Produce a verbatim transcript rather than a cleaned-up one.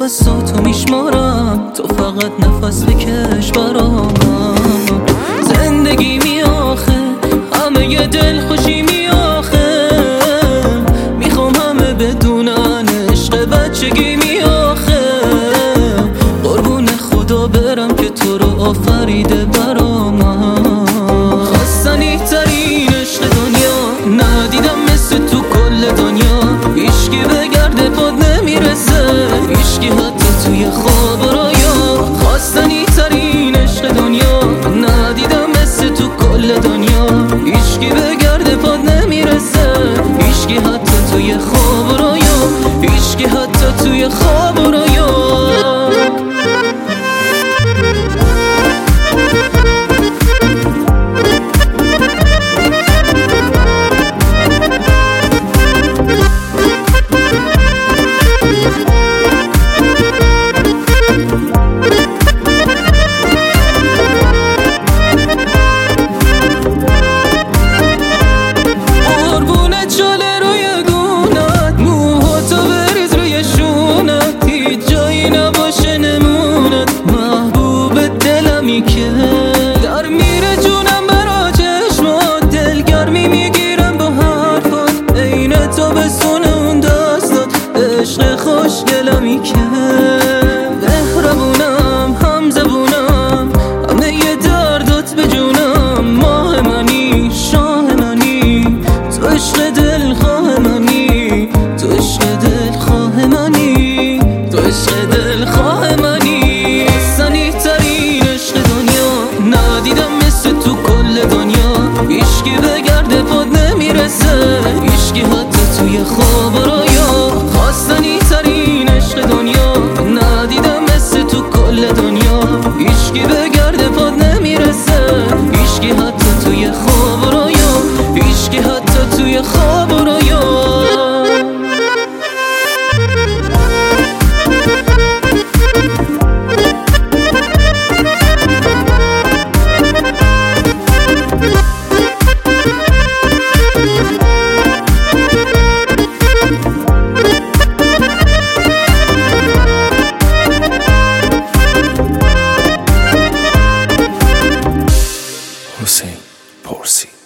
نفساتو میشمارم، تو فقط نفس بکش برام. زندگی می آخه همه ی دل خوشی می آخه، میخوام همه بدونن عشق بچگی می آخه. قربون خدا برم که تو رو آفریده برام. خواستنی ترین عشق دنیا ندیدم مثل تو کل دنیا. هیچکی به گرد پاد نمیرسه، هیچکی حتی توی خواب و رویا. خواستنی ترین عشق دنیا ندیدم مثل تو کل دنیا. هیچکی به گرد پاد نمیرسه، هیچکی حتی توی خواب و رویا. هیچکی حتی توی خواب و رویا. که در میره جونم برا چشمات، دلگرمی میگیرم با حرفات. عین تو بسونه اون دستات، عشق خوشگلمی که مهربونم هم زبونم، همه ی دردات به جونم. ماه منی شاه منی، تو عشق دلخواه منی، تو عشق دلخواه منی، تو عشق دلخواه منی. سنی ترین عشق دنیا ندیدم مثل تو کل دنیا. هیچکی به گرد پاد نمیرسه، هیچکی حتی توی خواب و رویا. خواستنی ترین عشق دنیا ندیدم مثل تو کل دنیا. هیچکی به گرد پاد نمیرسه، هیچکی حتی توی خواب و رویا. هیچکی حتی توی خواب و رویا. حسین پارسی.